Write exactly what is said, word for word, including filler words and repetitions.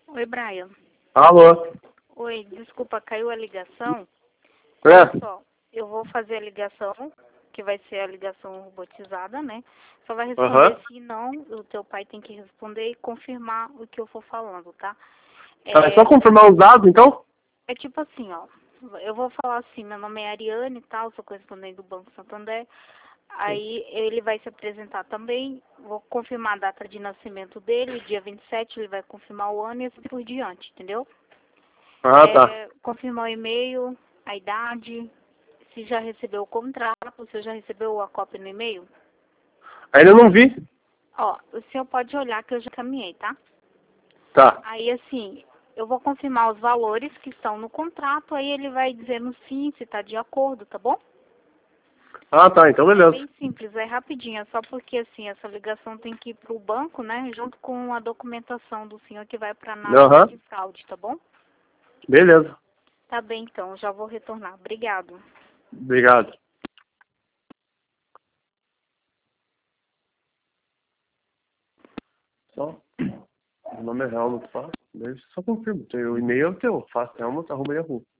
Oi, Brian. Alô? Oi, desculpa, caiu a ligação. É? Olha só, eu vou fazer a ligação, que vai ser a ligação robotizada, né? Só vai responder Aham. sim, não. O teu pai tem que responder e confirmar o que eu for falando, tá? Ah, é só É, confirmar os dados, então? é tipo assim, ó. Eu vou falar assim, meu nome é Ariane e tal, sou correspondente do Banco Santander. Aí ele vai se apresentar também, vou confirmar a data de nascimento dele, dia vinte e sete ele vai confirmar o ano e assim por diante, entendeu? Ah, tá. É, confirmar o e-mail, a idade, se já recebeu o contrato, se já recebeu a cópia no e-mail. Ainda não vi. Ó, o senhor pode olhar que eu já caminhei, tá? Tá. Aí assim, eu vou confirmar os valores que estão no contrato, aí ele vai dizendo sim, se está de acordo, tá bom? Ah, tá. Então É beleza. bem simples, é rapidinho, é só porque assim, essa ligação tem que ir pro banco, né, junto com a documentação do senhor que vai para análise Aham. de fraude, tá bom? Beleza. Tá bem então, já vou retornar. Obrigado. Obrigado. Só. O nome é Helmut, tá? Daí você só confirma. O e-mail é o teu. Faça helmut arroba yahoo.